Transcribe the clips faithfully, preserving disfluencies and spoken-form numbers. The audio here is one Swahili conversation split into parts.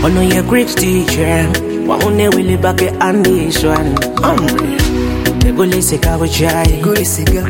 Ono ye great teacher. Waone wili bake ambition. Hungry. Tegule sika wachai. Tegule sika.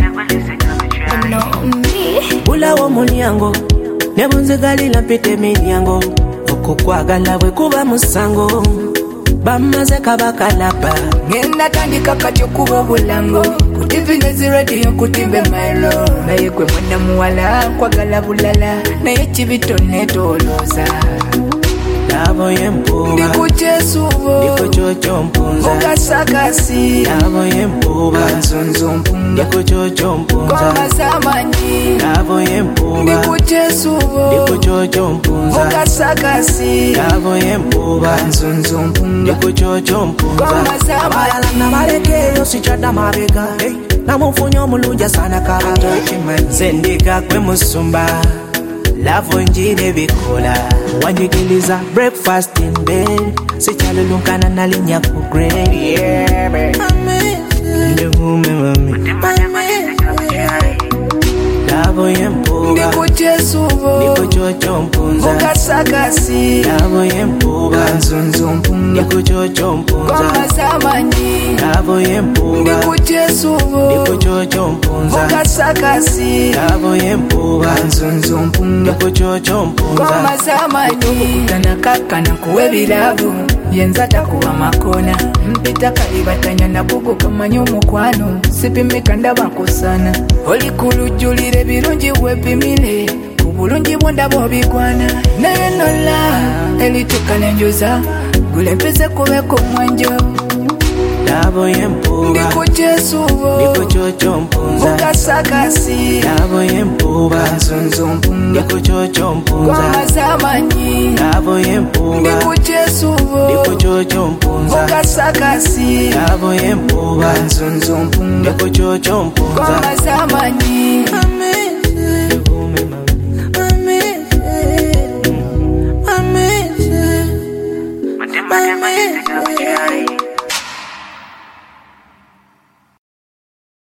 Bula wa mulyango. Nebunze gali lampite milyango. Okukwagala bwe kuba musango. Bamaze kabakalapa. Ngenda tandika kati okuba bulango. Kutivi nezi radio kutimbe mailo. Naye kwe mwana muwala kwagala bulala. Naye chibitone toloza. Lavo yempuba Ndikuchesubo Ndikuchocho mpunza Mukasakasi Lavo yempuba Nzonzo mpunga Ndikuchocho mpunza Koma samanyi Lavo yempuba Ndikuchesubo Ndikuchocho mpunza Mukasakasi Lavo yempuba Nzonzo mpunga Ndikuchocho mpunza Koma samanyi na maleke yosichada mabega hey. Na mufunyo mulunja sana karata Sendika kwe musumba Lavo njine bikola Wanjikiliza breakfast in bed Sichalo lunkana na linya kugrade Yeah babe Ndevume mami Lavo yempuba Ndikuchesubo Ndikuchocho mpunza Mukasakasi Lavo yempuba Nzonzo mpunga Ndikuchocho mpunza Koma samanyi Lavo yempuba Ndikuchesubo Ndikuchocho mpunza Mukasakasi Lavo yempuba Nzonzo mpunga Ndikuchocho mpunza Koma samanyi Kutana kaka na kuwe bilabu Yenza takuwa makona Mpita kalibatanya na kuku kamanyo mukwano Sipimika ndaba kusana Oli kulujulire birungi wepimile Kubulungi bunda bobikwana Naye nola Elituka nenjuza Gulempeze kubeko mwanjo Lavo yempuba Ndikuchesubo Ndikuchocho mpunza Mukasakasi Lavo yempuba Nzonzo mpunga Ndikuchocho mpunza Koma samanyi Lavo yempuba Ndikuchesubo Ndikuchocho mpunza Mukasakasi Lavo yempuba Nzonzo mpunga Ndikuchocho mpunza Koma samanyi Ndevume mami Mama, mama, mama, mama,